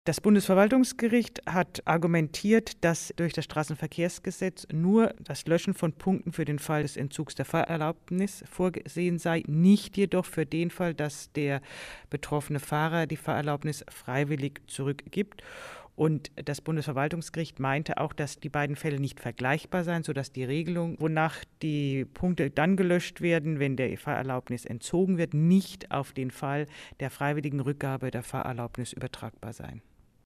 Das Bundesverwaltungsgericht hat argumentiert, dass durch das Straßenverkehrsgesetz nur das Löschen von Punkten für den Fall des Entzugs der Fahrerlaubnis vorgesehen sei, nicht jedoch für den Fall, dass der betroffene Fahrer die Fahrerlaubnis freiwillig zurückgibt. Und das Bundesverwaltungsgericht meinte auch, dass die beiden Fälle nicht vergleichbar seien, sodass die Regelung, wonach die Punkte dann gelöscht werden, wenn der Fahrerlaubnis entzogen wird, nicht auf den Fall der freiwilligen Rückgabe der Fahrerlaubnis übertragbar seien.